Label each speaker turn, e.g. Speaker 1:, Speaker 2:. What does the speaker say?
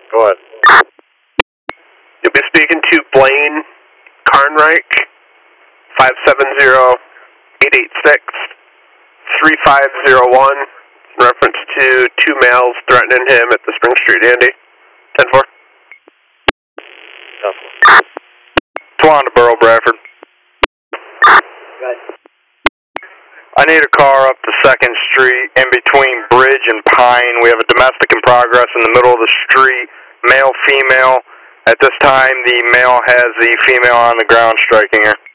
Speaker 1: Go ahead.
Speaker 2: You'll be speaking to Blaine Carnreich, 570-886-3501, in reference to two males threatening him at the Spring Street Andy. 10-4.
Speaker 1: Swan to Borough, Bradford. I need a car up to 2nd Street in between Bridge and Pine. We have a domestic in progress in the middle of the street, male, female. At this time, the male has the female on the ground striking her.